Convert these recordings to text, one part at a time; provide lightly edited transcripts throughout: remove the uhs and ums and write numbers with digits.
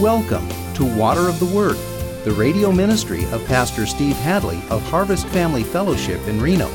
Welcome to Water of the Word, the radio ministry of Pastor Steve Hadley of Harvest Family Fellowship in Reno.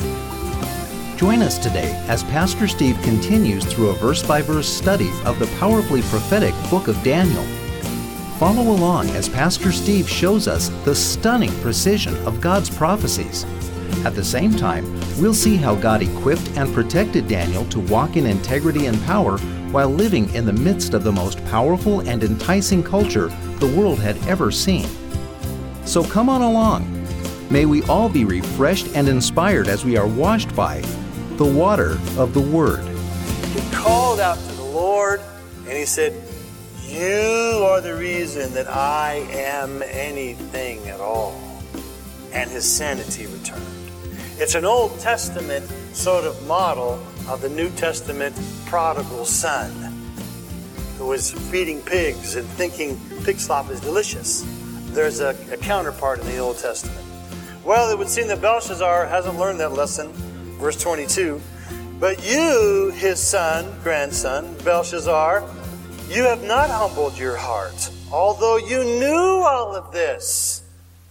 Join us today as Pastor Steve continues through a verse-by-verse study of the powerfully prophetic book of Daniel. Follow along as Pastor Steve shows us the stunning precision of God's prophecies. At the same time, we'll see how God equipped and protected Daniel to walk in integrity and power while living in the midst of the most powerful and enticing culture the world had ever seen. So come on along. May we all be refreshed and inspired as we are washed by the water of the Word. He called out to the Lord and he said, "You are the reason that I am anything at all." And his sanity returned. It's an Old Testament sort of model of the New Testament prodigal son who was feeding pigs and thinking pig slop is delicious. There's a counterpart in the Old Testament. Well, it would seem that Belshazzar hasn't learned that lesson. Verse 22, "But you, his son, grandson, Belshazzar, you have not humbled your heart, although you knew all of this."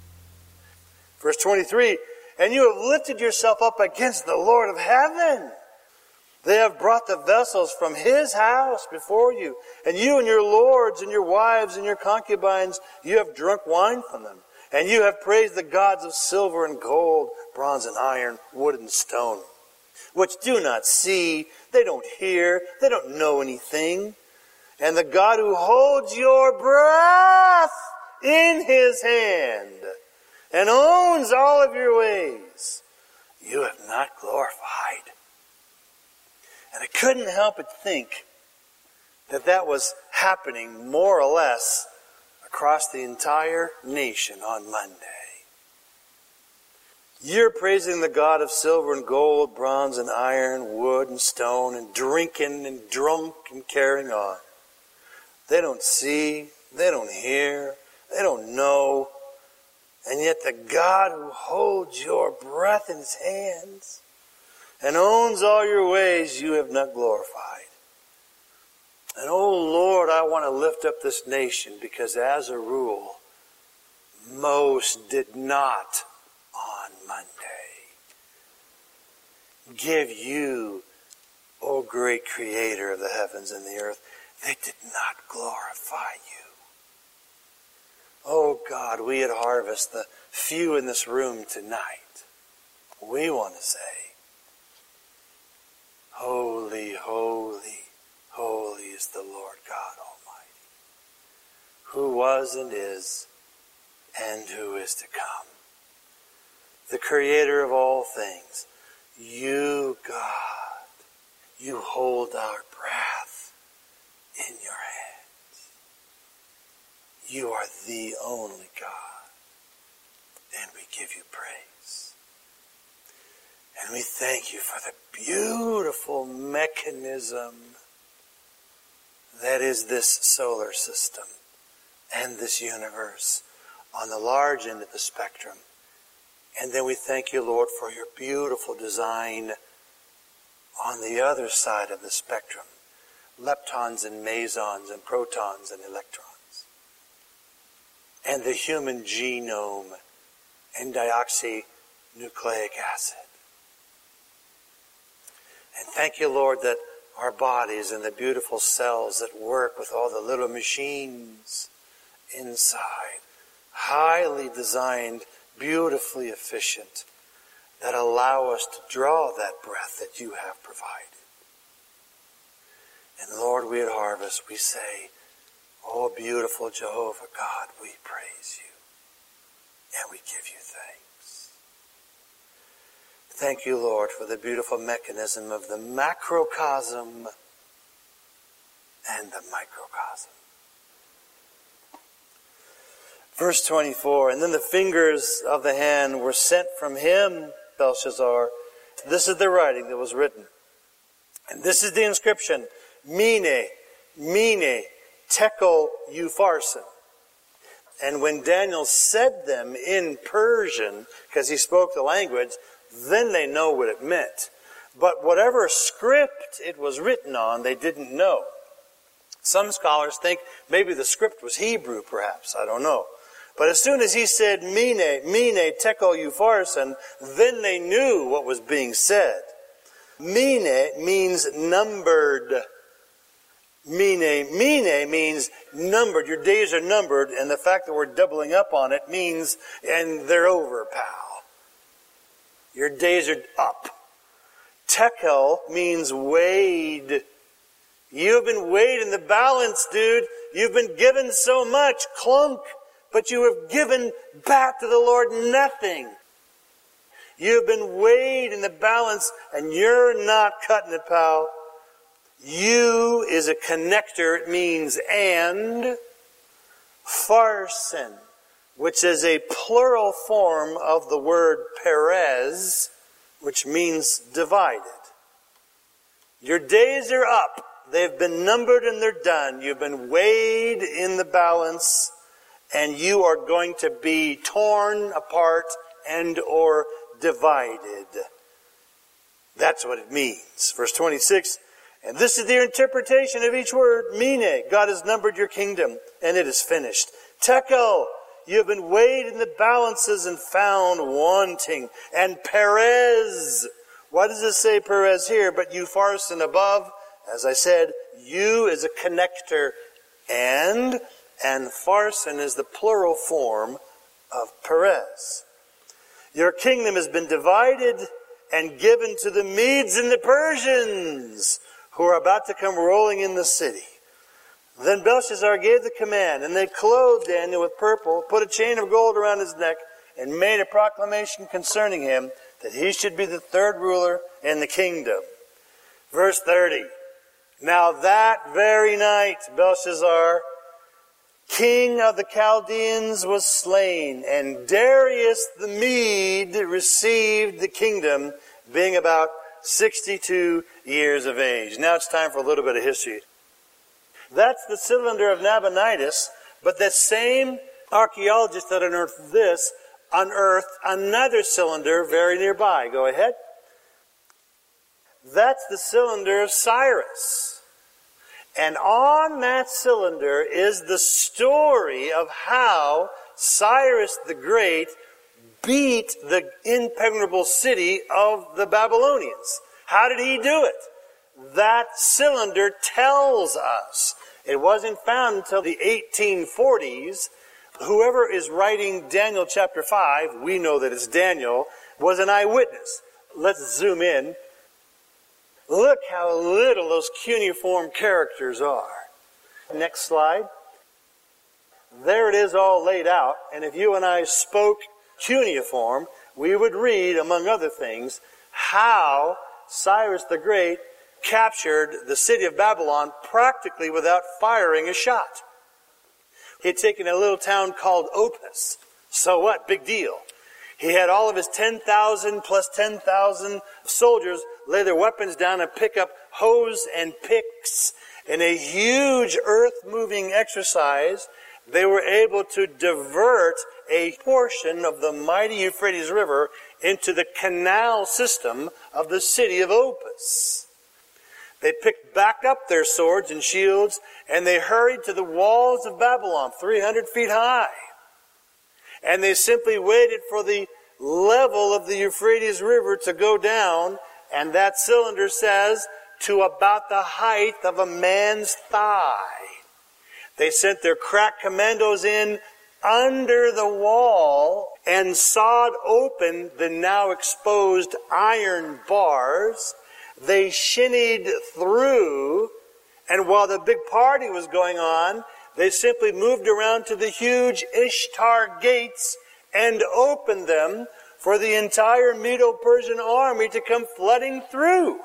Verse 23, "And you have lifted yourself up against the Lord of heaven. They have brought the vessels from his house before you, and you and your lords and your wives and your concubines, you have drunk wine from them. And you have praised the gods of silver and gold, bronze and iron, wood and stone, which do not see, they don't hear, they don't know anything. And the God who holds your breath in his hand and owns all of your ways, you have not glorified." And I couldn't help but think that that was happening more or less across the entire nation on Monday. You're praising the God of silver and gold, bronze and iron, wood and stone, and drinking and drunk and carrying on. They don't see, they don't hear, they don't know. And yet the God who holds your breath in his hands and owns all your ways, you have not glorified. And oh Lord, I want to lift up this nation because as a rule, most did not on Monday give you, O great creator of the heavens and the earth, they did not glorify you. Oh God, we at Harvest, the few in this room tonight, we want to say, "Holy, holy, holy is the Lord God Almighty, who was and is who is to come. The creator of all things, you, God, you hold our breath in your hands. You are the only God, and we give you praise. And we thank you for the beautiful mechanism that is this solar system and this universe on the large end of the spectrum. And then we thank you, Lord, for your beautiful design on the other side of the spectrum. Leptons and mesons and protons and electrons. And the human genome and deoxynucleic acid. And thank you, Lord, that our bodies and the beautiful cells that work with all the little machines inside, highly designed, beautifully efficient, that allow us to draw that breath that you have provided. And Lord, we at Harvest, we say, "Oh, beautiful Jehovah God, we praise you and we give you thanks." Thank you, Lord, for the beautiful mechanism of the macrocosm and the microcosm. Verse 24, "And then the fingers of the hand were sent from him, Belshazzar. This is the writing that was written. And this is the inscription, Mene, Mene, Tekel Upharsin. And when Daniel said them in Persian, because he spoke the language, then they know what it meant. But whatever script it was written on, they didn't know. Some scholars think maybe the script was Hebrew, perhaps. I don't know. But as soon as he said, mene, tekel, upharsin, then they knew what was being said. Mene means numbered. Mene means numbered. Your days are numbered, and the fact that we're doubling up on it means, and they're over, pal. Your days are up. Tekel means weighed. You've been weighed in the balance, dude. You've been given so much, clunk, but you have given back to the Lord nothing. You've been weighed in the balance, and you're not cutting it, pal. You is a connector. It means and. Pharsin, which is a plural form of the word Perez, which means divided. Your days are up. They've been numbered and they're done. You've been weighed in the balance, and you are going to be torn apart and or divided. That's what it means. Verse 26, and this is the interpretation of each word. Mene, God has numbered your kingdom, and it is finished. Tekel, you have been weighed in the balances and found wanting. And Perez, why does it say Perez here? But upharsin above, as I said, you is a connector, and pharsin is the plural form of Perez. Your kingdom has been divided and given to the Medes and the Persians, who are about to come rolling in the city. Then Belshazzar gave the command, and they clothed Daniel with purple, put a chain of gold around his neck, and made a proclamation concerning him, that he should be the third ruler in the kingdom. Verse 30. Now that very night, Belshazzar, king of the Chaldeans, was slain, and Darius the Mede received the kingdom, being about 62 years of age. Now it's time for a little bit of history. That's the cylinder of Nabonidus, but that same archaeologist that unearthed this unearthed another cylinder very nearby. Go ahead. That's the cylinder of Cyrus. And on that cylinder is the story of how Cyrus the Great beat the impregnable city of the Babylonians. How did he do it? That cylinder tells us. It wasn't found until the 1840s. Whoever is writing Daniel chapter 5, we know that it's Daniel, was an eyewitness. Let's zoom in. Look how little those cuneiform characters are. Next slide. There it is all laid out. And if you and I spoke cuneiform, we would read, among other things, how Cyrus the Great captured the city of Babylon practically without firing a shot. He had taken a little town called Opus. So what? Big deal. He had all of his 10,000 plus 10,000 soldiers lay their weapons down and pick up hoes and picks. In a huge earth-moving exercise, they were able to divert a portion of the mighty Euphrates River into the canal system of the city of Opus. They picked back up their swords and shields, and they hurried to the walls of Babylon, 300 feet high. And they simply waited for the level of the Euphrates River to go down, and that cylinder says, to about the height of a man's thigh. They sent their crack commandos in under the wall and sawed open the now exposed iron bars. They shinnied through, and while the big party was going on, they simply moved around to the huge Ishtar gates and opened them for the entire Medo-Persian army to come flooding through.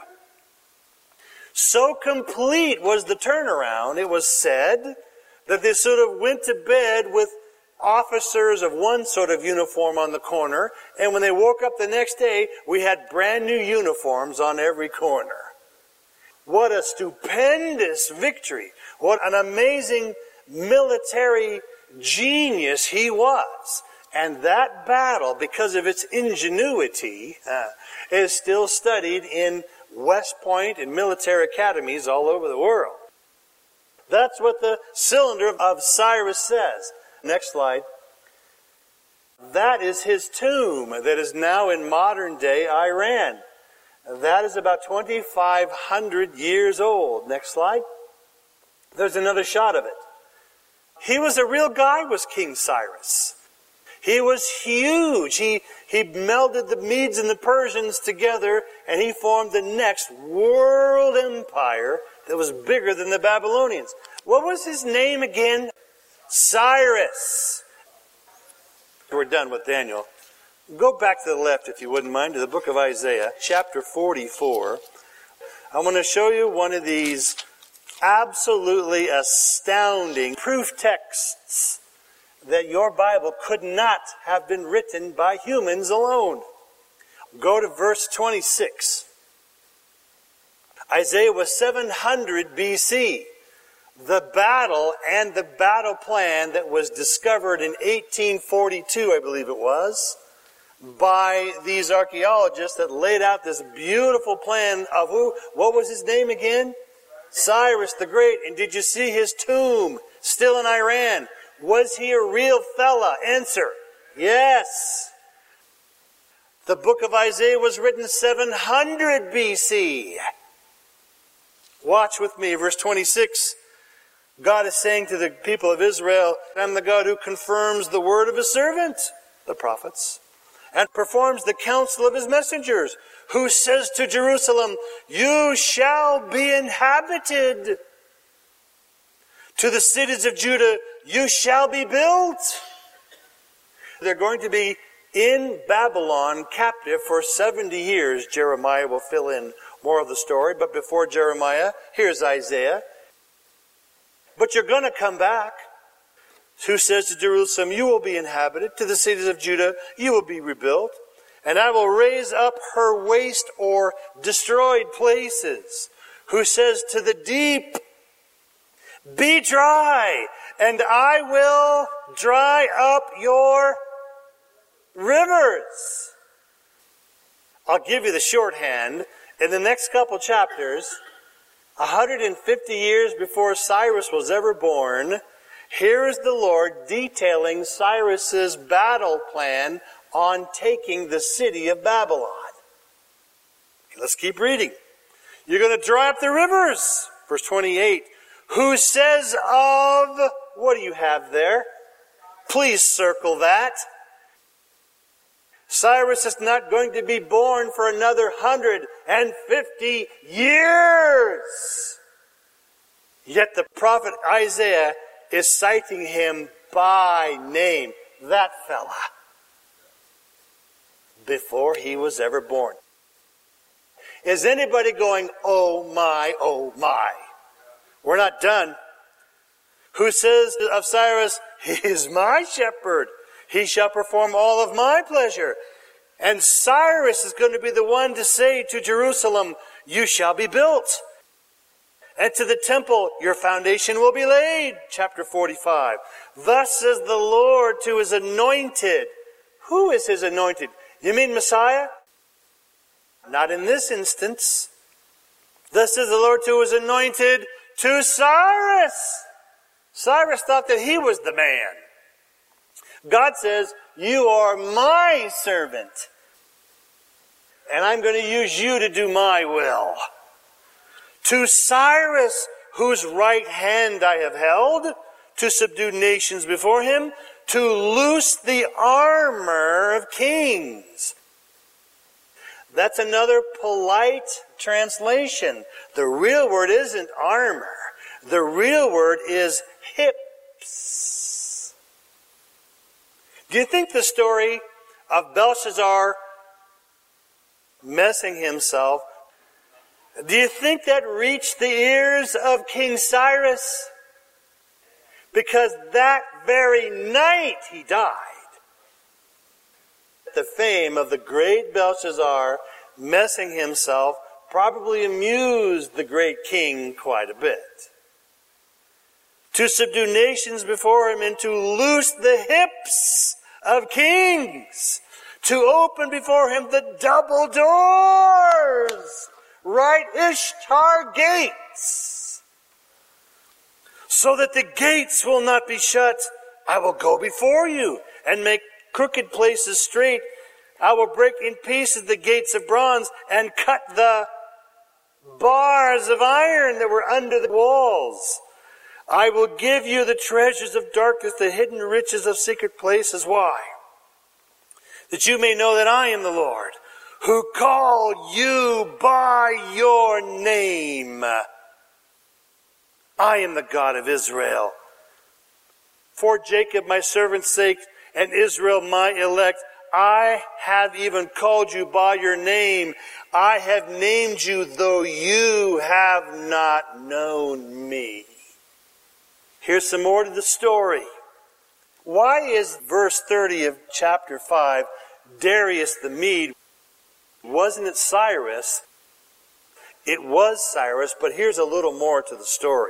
So complete was the turnaround, it was said, that they sort of went to bed with officers of one sort of uniform on the corner, and when they woke up the next day, we had brand new uniforms on every corner. What a stupendous victory. What an amazing military genius he was. And that battle, because of its ingenuity, is still studied in West Point and military academies all over the world. That's what the cylinder of Cyrus says. Next slide. That is his tomb that is now in modern-day Iran. That is about 2,500 years old. Next slide. There's another shot of it. He was a real guy, was King Cyrus. He was huge. He melded the Medes and the Persians together, and he formed the next world empire that was bigger than the Babylonians. What was his name again? Cyrus. We're done with Daniel. Go back to the left, if you wouldn't mind, to the book of Isaiah, chapter 44. I want to show you one of these absolutely astounding proof texts that your Bible could not have been written by humans alone. Go to verse 26. Isaiah was 700 BC. The battle and the battle plan that was discovered in 1842, I believe it was, by these archaeologists that laid out this beautiful plan of what was his name again? Cyrus the Great. And did you see his tomb still in Iran? Was he a real fella? Answer, yes. The book of Isaiah was written 700 BC. Watch with me, verse 26. God is saying to the people of Israel, I'm the God who confirms the word of his servant, the prophets, and performs the counsel of his messengers, who says to Jerusalem, you shall be inhabited. To the cities of Judah, you shall be built. They're going to be in Babylon captive for 70 years. Jeremiah will fill in more of the story, but before Jeremiah, here's Isaiah. But you're going to come back. Who says to Jerusalem, you will be inhabited. To the cities of Judah, you will be rebuilt. And I will raise up her waste or destroyed places. Who says to the deep, be dry, and I will dry up your rivers. I'll give you the shorthand. In the next couple chapters, 150 years before Cyrus was ever born, here is the Lord detailing Cyrus's battle plan on taking the city of Babylon. Let's keep reading. You're going to dry up the rivers. Verse 28. Who says of, what do you have there? Please circle that. Cyrus is not going to be born for another 150 years. Yet the prophet Isaiah is citing him by name. That fella. Before he was ever born. Is anybody going, oh my, oh my? We're not done. Who says of Cyrus, he is my shepherd. He shall perform all of my pleasure. And Cyrus is going to be the one to say to Jerusalem, you shall be built. And to the temple, your foundation will be laid. Chapter 45. Thus says the Lord to his anointed. Who is his anointed? You mean Messiah? Not in this instance. Thus says the Lord to his anointed, to Cyrus. Cyrus thought that he was the man. God says, you are my servant. And I'm going to use you to do my will. To Cyrus, whose right hand I have held, to subdue nations before him, to loose the armor of kings. That's another polite translation. The real word isn't armor. The real word is hips. Do you think the story of Belshazzar messing himself, do you think that reached the ears of King Cyrus? Because that very night he died. The fame of the great Belshazzar messing himself probably amused the great king quite a bit. To subdue nations before him and to loose the hips of kings. To open before him the double doors. Right Ishtar gates. so that the gates will not be shut. I will go before you and make crooked places straight. I will break in pieces the gates of bronze and cut the bars of iron that were under the walls. I will give you the treasures of darkness, the hidden riches of secret places. Why? That you may know that I am the Lord, who called you by your name. I am the God of Israel. For Jacob, my servant's sake, and Israel, my elect, I have even called you by your name. I have named you, though you have not known me. Here's some more to the story. Why is verse 30 of chapter 5, Darius the Mede? Wasn't it Cyrus? It was Cyrus, but here's a little more to the story.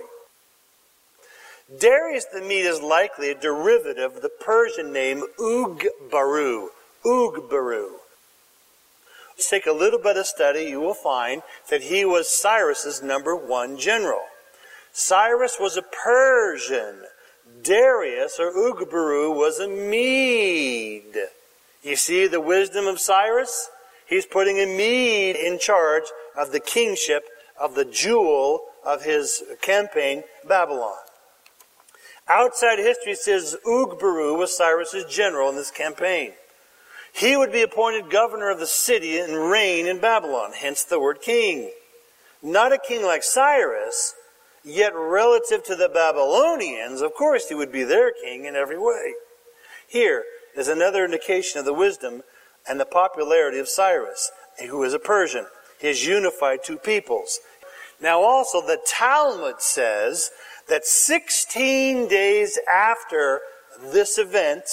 Darius the Mede is likely a derivative of the Persian name Ugbaru. Ugbaru. Take a little bit of study, you will find that he was Cyrus's number one general. Cyrus was a Persian. Darius, or Ugbaru, was a Mede. You see the wisdom of Cyrus? He's putting a Mede in charge of the kingship of the jewel of his campaign, Babylon. Outside history says Ugbaru was Cyrus's general in this campaign. He would be appointed governor of the city and reign in Babylon, hence the word king. Not a king like Cyrus, yet relative to the Babylonians, of course he would be their king in every way. Here is another indication of the wisdom and the popularity of Cyrus, who is a Persian. He has unified two peoples. Now also the Talmud says that 16 days after this event,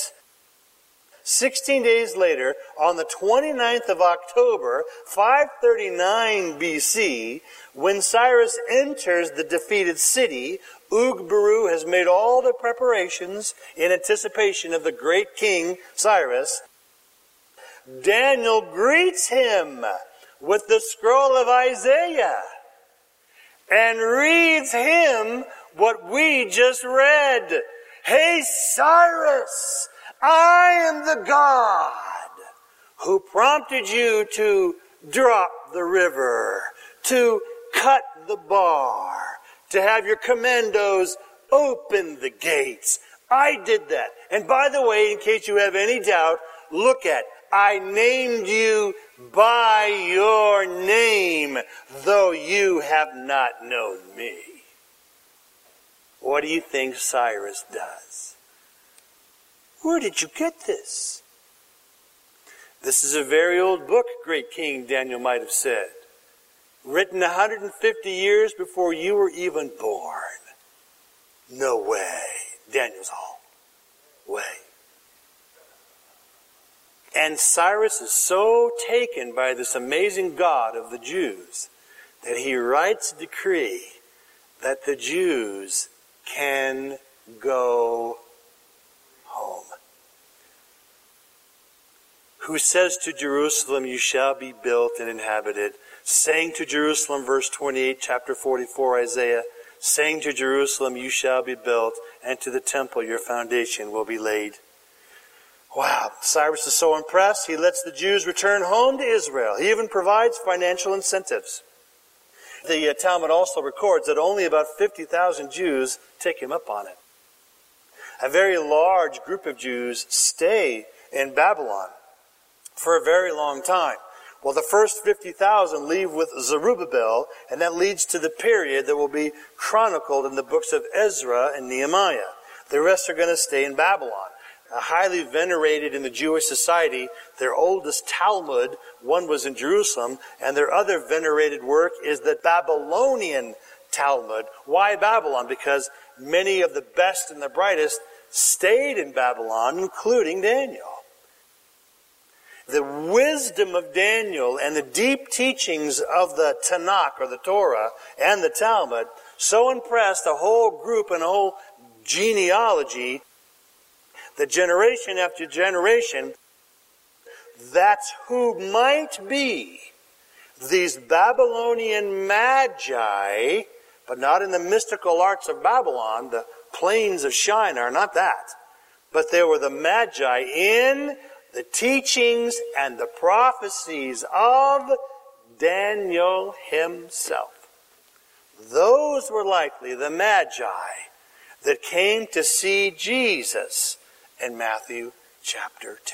16 days later, on the 29th of October, 539 BC, when Cyrus enters the defeated city, Ugbaru has made all the preparations in anticipation of the great king Cyrus. Daniel greets him with the scroll of Isaiah and reads him what we just read. Hey, Cyrus, I am the God who prompted you to drop the river, to cut the bar, to have your commandos open the gates. I did that. And by the way, in case you have any doubt, look at, I named you by your name, though you have not known me. What do you think Cyrus does? Where did you get this? This is a very old book, great King Daniel might have said. Written 150 years before you were even born. No way. Daniel's all. Way. And Cyrus is so taken by this amazing God of the Jews that he writes a decree that the Jews can go home. Who says to Jerusalem, you shall be built and inhabited. Saying to Jerusalem, verse 28, chapter 44, Isaiah, saying to Jerusalem, you shall be built, and to the temple your foundation will be laid. Wow, Cyrus is so impressed, he lets the Jews return home to Israel. He even provides financial incentives. The Talmud also records that only about 50,000 Jews take him up on it. A very large group of Jews stay in Babylon for a very long time. Well, the first 50,000 leave with Zerubbabel, and that leads to the period that will be chronicled in the books of Ezra and Nehemiah. The rest are going to stay in Babylon. Highly venerated in the Jewish society, their oldest Talmud, one was in Jerusalem, and their other venerated work is the Babylonian Talmud. Why Babylon? Because many of the best and the brightest stayed in Babylon, including Daniel. The wisdom of Daniel and the deep teachings of the Tanakh, or the Torah, and the Talmud so impressed a whole group and a whole genealogy that generation after generation, that's who might be these Babylonian magi but not in the mystical arts of Babylon, the plains of Shinar, not that. But there were the Magi in the teachings and the prophecies of Daniel himself. Those were likely the Magi that came to see Jesus in Matthew chapter 2.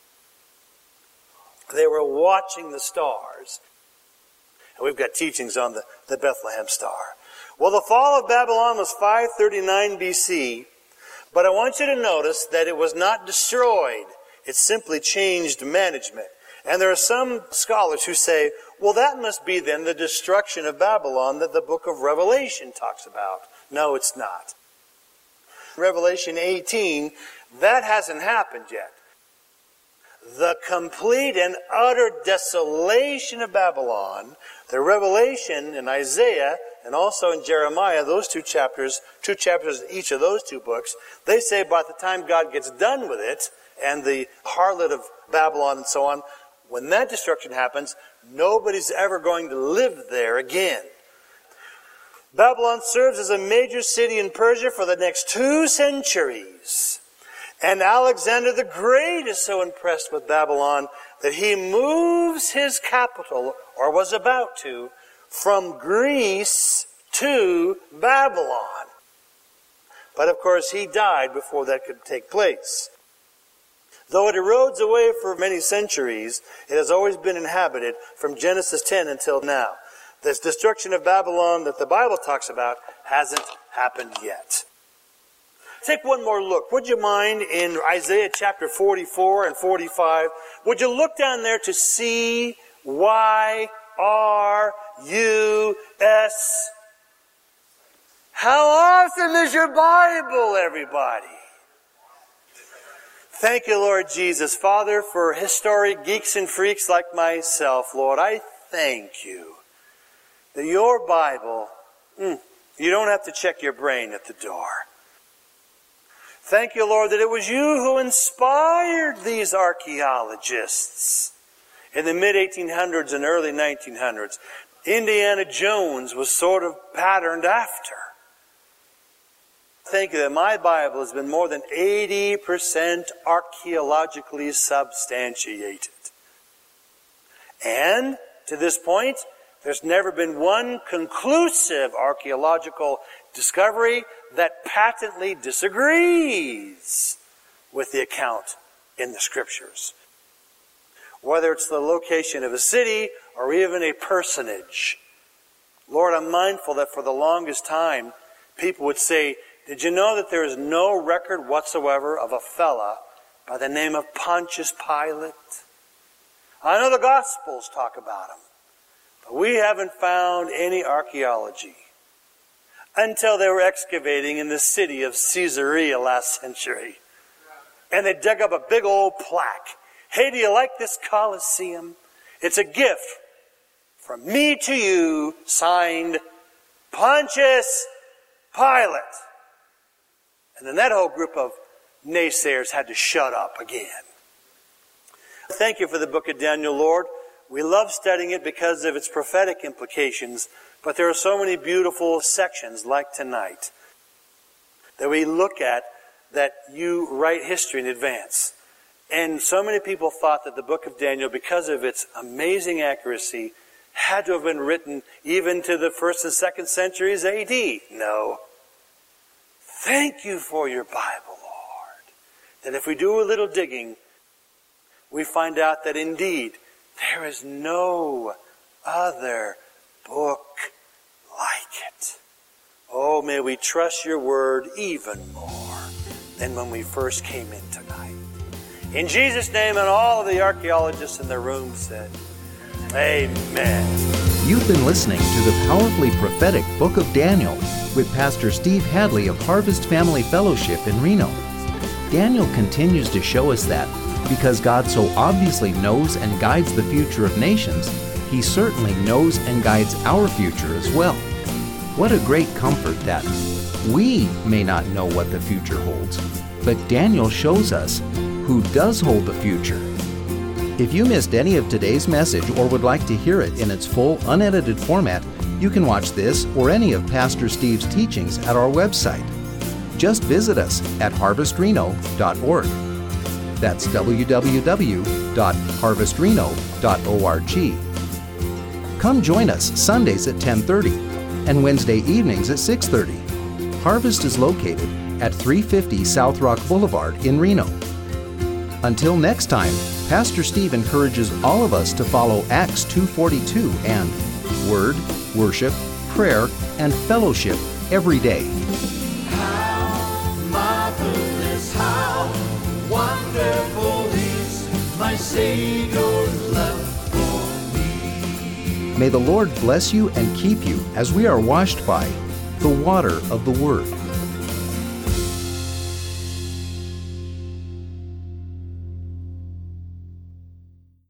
They were watching the stars. And we've got teachings on the Bethlehem star. Well, the fall of Babylon was 539 BC, but I want you to notice that it was not destroyed. It simply changed management. And there are some scholars who say, well, that must be then the destruction of Babylon that the book of Revelation talks about. No, it's not. Revelation 18, that hasn't happened yet. The complete and utter desolation of Babylon, the Revelation in Isaiah and also in Jeremiah, those two chapters in each of those two books, they say by the time God gets done with it, and the harlot of Babylon and so on, when that destruction happens, nobody's ever going to live there again. Babylon serves as a major city in Persia for the next 2 centuries. And Alexander the Great is so impressed with Babylon that he moves his capital, or was about to, from Greece to Babylon. But of course he died before that could take place. Though it erodes away for many centuries, it has always been inhabited from Genesis 10 until now. This destruction of Babylon that the Bible talks about hasn't happened yet. Take one more look. Would you mind in Isaiah chapter 44 and 45? Would you look down there to C-Y-R-U-S? How awesome is your Bible, everybody? Thank you, Lord Jesus. Father, for historic geeks and freaks like myself, Lord, I thank you that your Bible, you don't have to check your brain at the door. Thank you, Lord, that it was you who inspired these archaeologists in the mid-1800s and early 1900s. Indiana Jones was sort of patterned after. Thank you that my Bible has been more than 80% archaeologically substantiated. And to this point, there's never been one conclusive archaeological discovery that patently disagrees with the account in the Scriptures. Whether it's the location of a city or even a personage. Lord, I'm mindful that for the longest time, people would say, did you know that there is no record whatsoever of a fella by the name of Pontius Pilate? I know the Gospels talk about him, but we haven't found any archaeology until they were excavating in the city of Caesarea last century. And they dug up a big old plaque. Hey, do you like this Colosseum? It's a gift from me to you, signed Pontius Pilate. And then that whole group of naysayers had to shut up again. Thank you for the book of Daniel, Lord. We love studying it because of its prophetic implications, but there are so many beautiful sections like tonight that we look at that you write history in advance. And so many people thought that the book of Daniel, because of its amazing accuracy, had to have been written even to the 1st and 2nd centuries A.D. No. Thank you for your Bible, Lord. That if we do a little digging, we find out that indeed there is no other book like it. Oh, may we trust your word even more than when we first came in tonight. In Jesus' name, and all of the archaeologists in the room said, amen. You've been listening to the powerfully prophetic Book of Daniel with Pastor Steve Hadley of Harvest Family Fellowship in Reno. Daniel continues to show us that because God so obviously knows and guides the future of nations, He certainly knows and guides our future as well. What a great comfort that we may not know what the future holds, but Daniel shows us who does hold the future. If you missed any of today's message or would like to hear it in its full, unedited format, You can watch this or any of Pastor Steve's teachings at our website. Just visit us at harvestreno.org. That's www.harvestreno.org. Come join us Sundays at 10:30 and Wednesday evenings at 6:30. Harvest is located at 350 South Rock Boulevard in Reno. Until next time, Pastor Steve encourages all of us to follow Acts 2:42 and Word, Worship, Prayer, and Fellowship every day. How marvelous, how wonderful is my Savior's love for me. May the Lord bless you and keep you as we are washed by the water of the Word.